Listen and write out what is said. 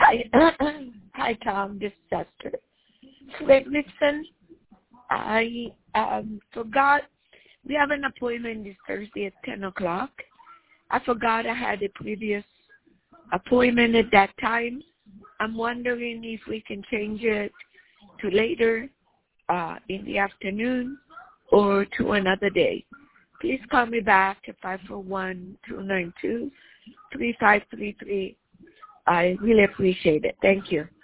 Hi, hi, Tom. This is Esther. Wait, listen. I forgot. We have an appointment this Thursday at 10 o'clock. I forgot I had a previous appointment at that time. I'm wondering if we can change it to later in the afternoon or to another day. Please call me back at 541-292-3533. I really appreciate it. Thank you.